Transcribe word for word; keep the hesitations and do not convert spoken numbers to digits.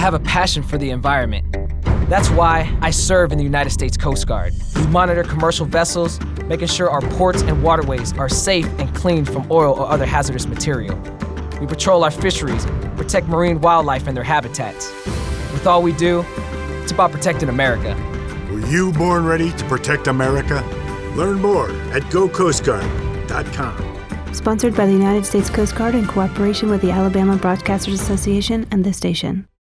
have a passion for the environment. That's why I serve in the United States Coast Guard. We monitor commercial vessels, making sure our ports and waterways are safe and clean from oil or other hazardous material. We patrol our fisheries, protect marine wildlife and their habitats. With all we do, it's about protecting America. Were you born ready to protect America? Learn more at go coast guard dot com. Sponsored by the United States Coast Guard in cooperation with the Alabama Broadcasters Association and this station.